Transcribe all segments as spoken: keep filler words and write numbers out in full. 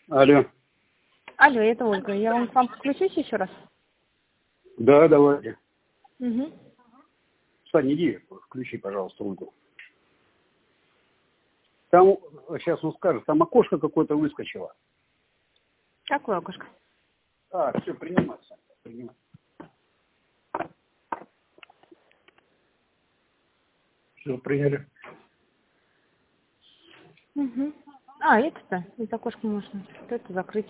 Алло. Алло, это Ольга. Я вам к вам подключусь еще раз? Да, давайте. Угу. Сань, иди, включи, пожалуйста, Ольгу. Там, сейчас он скажет, там окошко какое-то выскочило. Какое окошко? А, все, принимай, Сань, принимай. Все, приняли. Угу. А, это-то, из окошка можно. Вот это закрыть.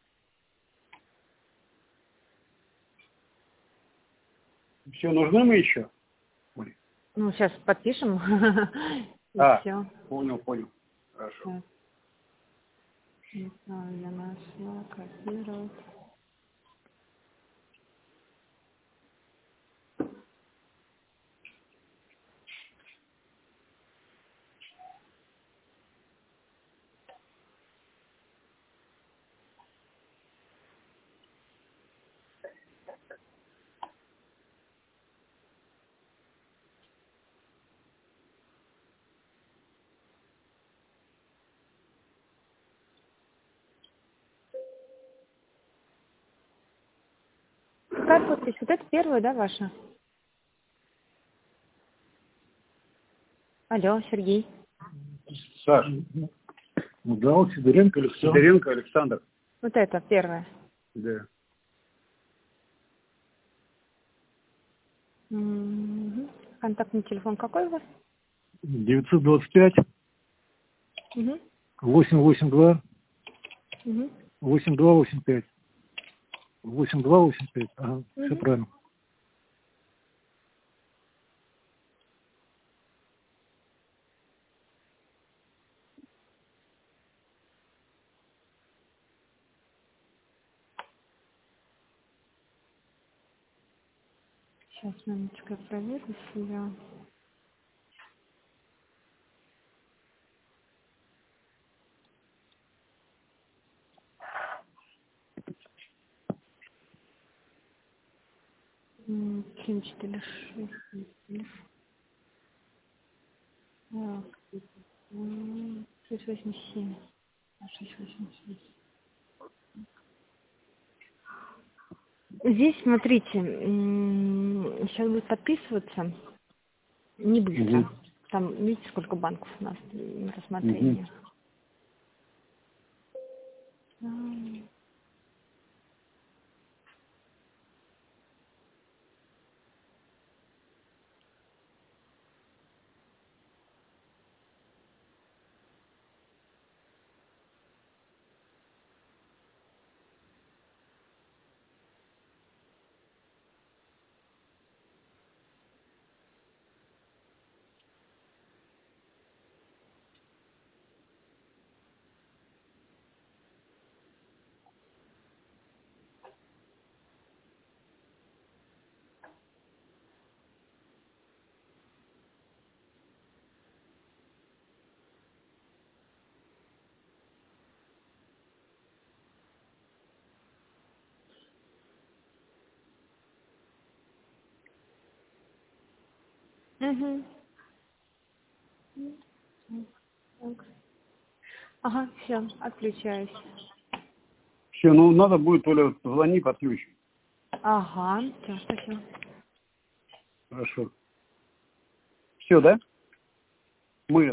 Все, нужны мы еще? Ой. Ну, сейчас подпишем. И А, все. понял, понял. Хорошо. Не знаю, я нашла, копировать. Какая подпись? Вот это первая, да, ваша? Алло, Сергей. Саш. Ну да, вот Сидоренко Александр. Сидоренко Александр. Вот это первая. Да. Угу. Контактный телефон какой у вас? девятьсот двадцать пять Угу. восемьсот восемьдесят два Угу. восемьдесят два восемьдесят пять. восемьдесят два восемьдесят пять. Ага, Угу. все правильно. Сейчас, минуточку, я проверю себя. семь четыре шесть. Так, шесть восемь семь. шесть восемь семь. Здесь, смотрите, сейчас будет подписываться. Не быстро. Угу. Там, видите, сколько банков у нас на рассмотрение. Угу. Угу. Ага, все, отключаюсь. Все, ну надо будет, Оля, звони, подключим. Ага, все, спасибо. Хорошо. Все, да?